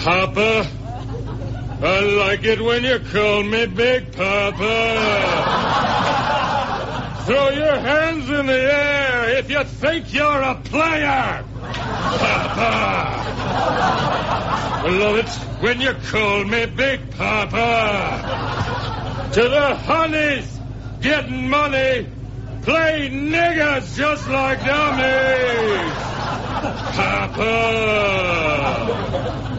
Papa, I like it when you call me Big Papa. Throw your hands in the air if you think you're a player. Papa. I love it when you call me Big Papa. To the honeys, getting money, play niggers just like dummies. Papa.